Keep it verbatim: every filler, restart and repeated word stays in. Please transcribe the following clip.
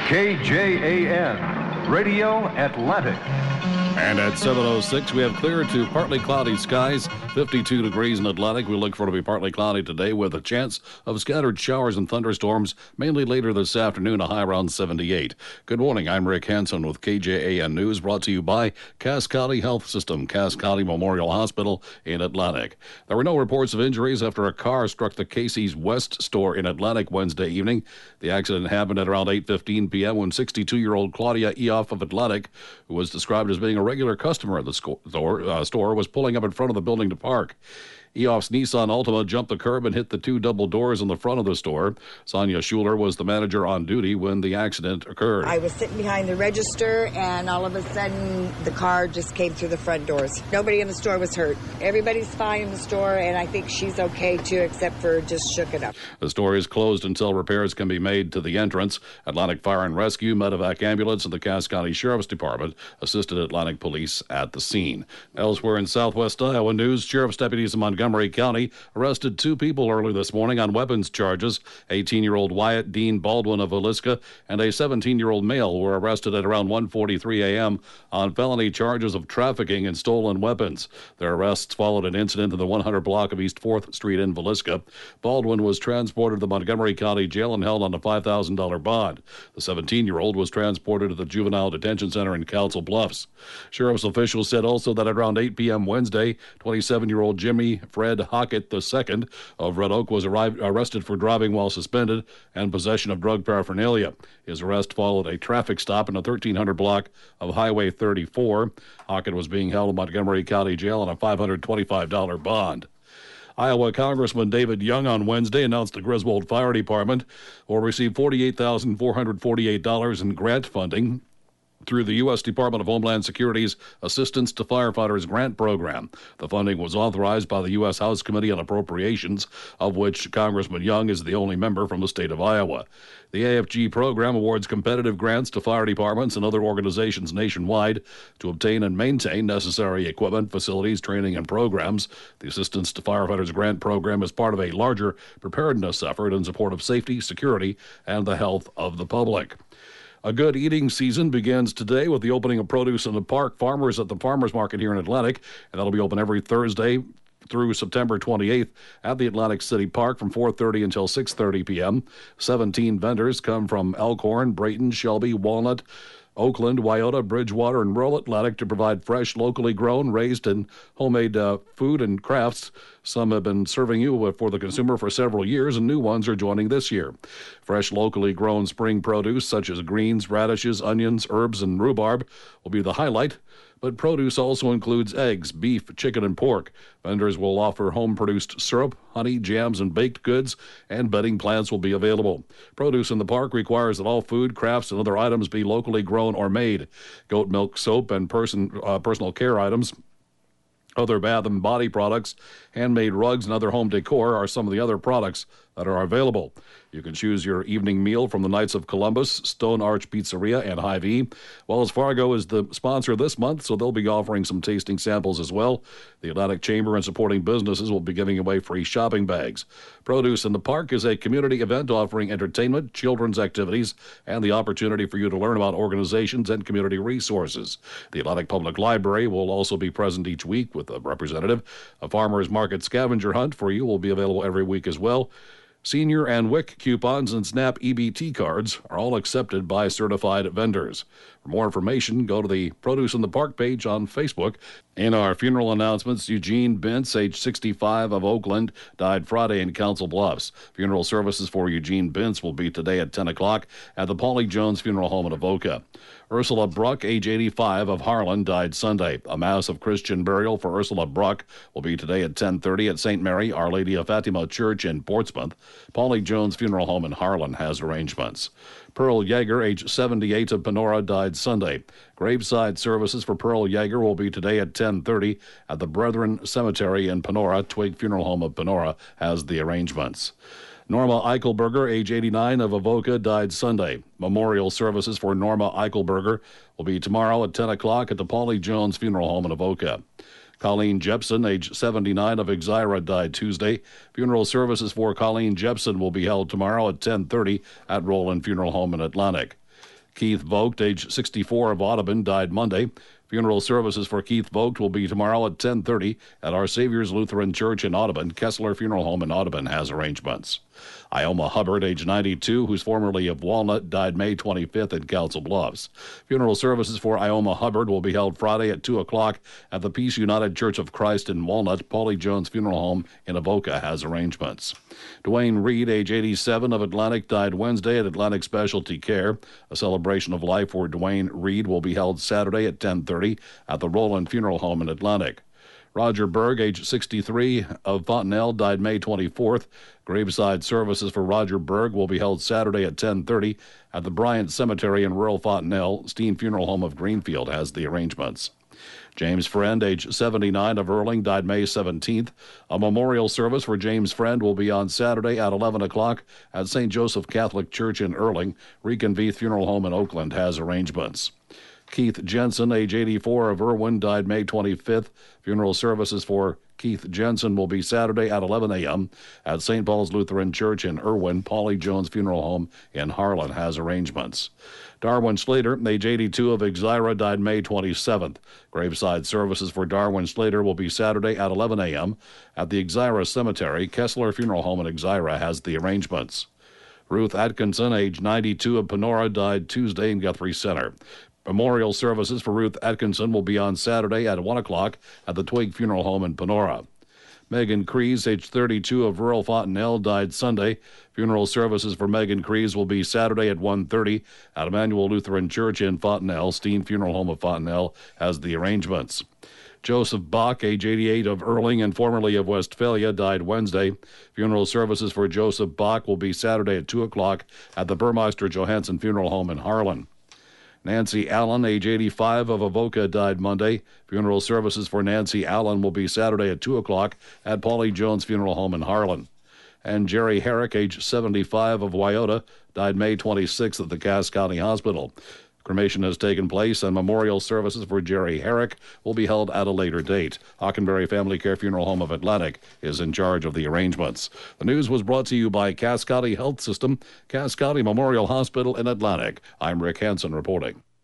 K J A N, Radio Atlantic. And at seven oh six, we have clear to partly cloudy skies, fifty-two degrees in Atlantic. We look for it to be partly cloudy today with a chance of scattered showers and thunderstorms, mainly later this afternoon, a high around seventy-eight. Good morning, I'm Rick Hansen with K J A N News, brought to you by Cass County Health System, Cass County Memorial Hospital in Atlantic. There were no reports of injuries after a car struck the Casey's West store in Atlantic Wednesday evening. The accident happened at around eight fifteen p.m. when sixty-two-year-old Claudia Eoff of Atlantic, who was described as being a regular customer at the store, uh, store was pulling up in front of the building to park. Eoff's Nissan Altima jumped the curb and hit the two double doors in the front of the store. Sonia Schuler was the manager on duty when the accident occurred. I was sitting behind the register, and all of a sudden, the car just came through the front doors. Nobody in the store was hurt. Everybody's fine in the store, and I think she's okay, too, except for just shook it up. The store is closed until repairs can be made to the entrance. Atlantic Fire and Rescue, Medevac Ambulance, and the Cass County Sheriff's Department assisted Atlantic Police at the scene. Elsewhere in southwest Iowa news, sheriff's deputies in Montgomery Montgomery County arrested two people early this morning on weapons charges. eighteen-year-old Wyatt Dean Baldwin of Villisca and a seventeen-year-old male were arrested at around one forty-three a.m. on felony charges of trafficking and stolen weapons. Their arrests followed an incident in the one hundred block of East fourth Street in Villisca. Baldwin was transported to the Montgomery County Jail and held on a five thousand dollars bond. The seventeen-year-old was transported to the Juvenile Detention Center in Council Bluffs. Sheriff's officials said also that at around eight p.m. Wednesday, twenty-seven-year-old Jimmy Fred Hockett the second of Red Oak was arrived, arrested for driving while suspended and possession of drug paraphernalia. His arrest followed a traffic stop in the thirteen hundred block of Highway thirty-four. Hockett was being held in Montgomery County Jail on a five hundred twenty-five dollars bond. Iowa Congressman David Young on Wednesday announced the Griswold Fire Department will receive forty-eight thousand four hundred forty-eight dollars in grant funding through the U S Department of Homeland Security's Assistance to Firefighters Grant Program. The funding was authorized by the U S House Committee on Appropriations, of which Congressman Young is the only member from the state of Iowa. The A F G program awards competitive grants to fire departments and other organizations nationwide to obtain and maintain necessary equipment, facilities, training, and programs. The Assistance to Firefighters Grant Program is part of a larger preparedness effort in support of safety, security, and the health of the public. A good eating season begins today with the opening of Produce in the Park Farmers at the Farmers Market here in Atlantic, and that'll be open every Thursday through September twenty-eighth at the Atlantic City Park from four thirty until six thirty p.m. seventeen vendors come from Elkhorn, Brayton, Shelby, Walnut, Oakland, Wyoto, Bridgewater, and rural Atlantic to provide fresh, locally grown, raised, and homemade uh, food and crafts. Some have been serving you for the consumer for several years, and new ones are joining this year. Fresh, locally grown spring produce such as greens, radishes, onions, herbs, and rhubarb will be the highlight. But produce also includes eggs, beef, chicken, and pork. Vendors will offer home-produced syrup, honey, jams, and baked goods, and bedding plants will be available. Produce in the park requires that all food, crafts, and other items be locally grown or made. Goat milk soap and person, uh, personal care items, other bath and body products, handmade rugs, and other home decor are some of the other products that are available. You can choose your evening meal from the Knights of Columbus, Stone Arch Pizzeria, and Hy-Vee. Wells Fargo is the sponsor this month, so they'll be offering some tasting samples as well. The Atlantic Chamber and supporting businesses will be giving away free shopping bags. Produce in the Park is a community event offering entertainment, children's activities, and the opportunity for you to learn about organizations and community resources. The Atlantic Public Library will also be present each week with a representative. A farmer's market scavenger hunt for you will be available every week as well. Senior and W I C coupons and SNAP E B T cards are all accepted by certified vendors. For more information, go to the Produce in the Park page on Facebook. In our funeral announcements, Eugene Bintz, age sixty-five, of Oakland, died Friday in Council Bluffs. Funeral services for Eugene Bintz will be today at ten o'clock at the Paulie Jones Funeral Home in Avoca. Ursula Bruck, age eighty-five, of Harlan, died Sunday. A mass of Christian burial for Ursula Bruck will be today at ten thirty at Saint Mary, Our Lady of Fatima Church in Portsmouth. Paulie Jones Funeral Home in Harlan has arrangements. Pearl Yeager, age seventy-eight, of Panora, died Sunday. Graveside services for Pearl Yeager will be today at ten thirty at the Brethren Cemetery in Panora. Twig Funeral Home of Panora has the arrangements. Norma Eichelberger, age eighty-nine, of Avoca, died Sunday. Memorial services for Norma Eichelberger will be tomorrow at ten o'clock at the Paulie Jones Funeral Home in Avoca. Colleen Jepson, age seventy-nine, of Exira, died Tuesday. Funeral services for Colleen Jepson will be held tomorrow at ten thirty at Roland Funeral Home in Atlantic. Keith Vogt, age sixty-four, of Audubon, died Monday. Funeral services for Keith Vogt will be tomorrow at ten thirty at Our Savior's Lutheran Church in Audubon. Kessler Funeral Home in Audubon has arrangements. Ioma Hubbard, age ninety-two, who's formerly of Walnut, died May twenty-fifth in Council Bluffs. Funeral services for Ioma Hubbard will be held Friday at two o'clock at the Peace United Church of Christ in Walnut. Paulie Jones Funeral Home in Avoca has arrangements. Dwayne Reed, age eighty-seven, of Atlantic, died Wednesday at Atlantic Specialty Care. A celebration of life for Dwayne Reed will be held Saturday at ten thirty at the Roland Funeral Home in Atlantic. Roger Berg, age sixty-three, of Fontenelle, died May twenty-fourth. Graveside services for Roger Berg will be held Saturday at ten thirty at the Bryant Cemetery in rural Fontenelle. Steen Funeral Home of Greenfield has the arrangements. James Friend, age seventy-nine, of Erling, died May seventeenth. A memorial service for James Friend will be on Saturday at eleven o'clock at Saint Joseph Catholic Church in Erling. Reconveith Funeral Home in Oakland has arrangements. Keith Jensen, age eighty-four, of Irwin, died May twenty-fifth. Funeral services for Keith Jensen will be Saturday at eleven a.m. at Saint Paul's Lutheran Church in Irwin. Paulie Jones Funeral Home in Harlan has arrangements. Darwin Slater, age eighty-two, of Exira, died May twenty-seventh. Graveside services for Darwin Slater will be Saturday at eleven a.m. at the Exira Cemetery. Kessler Funeral Home in Exira has the arrangements. Ruth Atkinson, age ninety-two, of Panora, died Tuesday in Guthrie Center. Memorial services for Ruth Atkinson will be on Saturday at one o'clock at the Twig Funeral Home in Panora. Megan Crees, age thirty-two, of rural Fontenelle, died Sunday. Funeral services for Megan Crees will be Saturday at one thirty at Emmanuel Lutheran Church in Fontenelle. Steen Funeral Home of Fontenelle has the arrangements. Joseph Bach, age eighty-eight, of Erling and formerly of Westphalia, died Wednesday. Funeral services for Joseph Bach will be Saturday at two o'clock at the Burmeister Johansson Funeral Home in Harlan. Nancy Allen, age eighty-five, of Avoca, died Monday. Funeral services for Nancy Allen will be Saturday at two o'clock at Paulie Jones Funeral Home in Harlan. And Jerry Herrick, age seventy-five, of Wyoto, died May twenty-sixth at the Cass County Hospital. Cremation has taken place, and memorial services for Jerry Herrick will be held at a later date. Hockenberry Family Care Funeral Home of Atlantic is in charge of the arrangements. The news was brought to you by Cass County Health System, Cass County Memorial Hospital in Atlantic. I'm Rick Hansen reporting.